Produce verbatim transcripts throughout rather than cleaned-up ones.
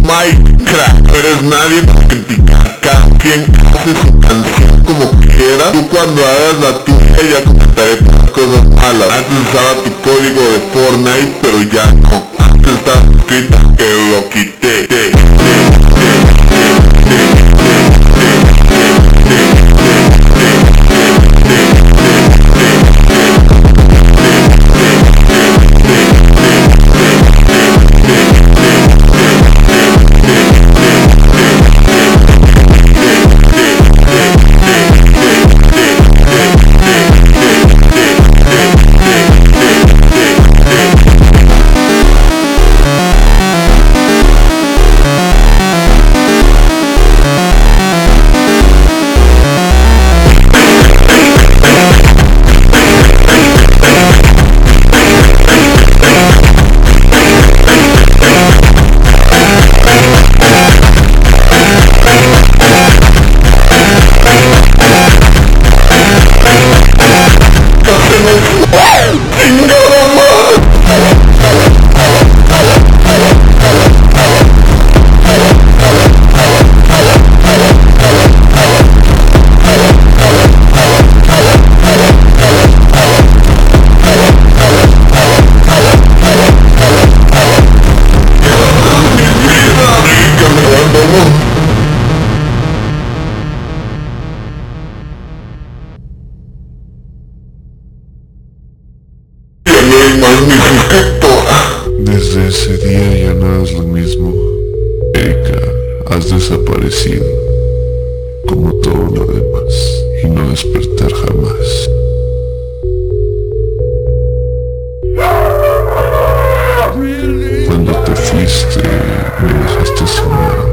Minecraft, no eres nadie para criticar. Cada quien hace su canción como quiera. Tú cuando hagas la tuya ya comentaré tus cosas malas. Antes usaba tu código de Fortnite, pero ya no. Antes estaba escrito que lo quité. Desde ese día ya nada es lo mismo. Erika, has desaparecido, como todo lo demás, y no despertar jamás. Cuando te fuiste, me dejaste soñar.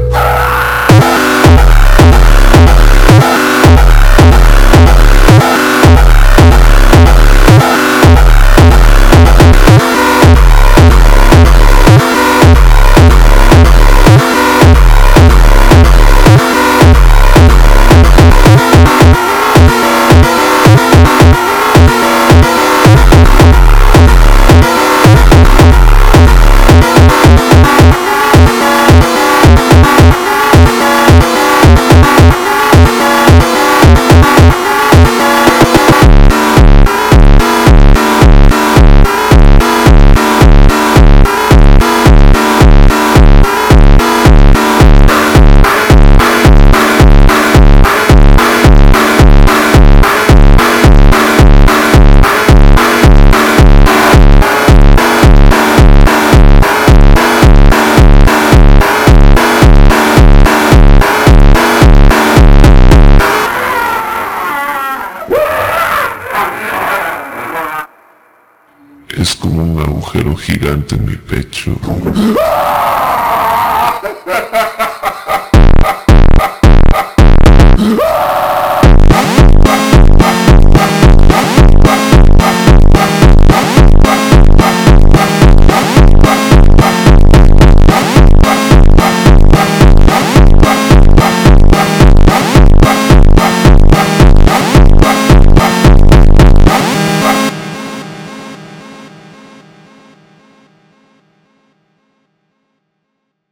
Es como un agujero gigante en mi pecho.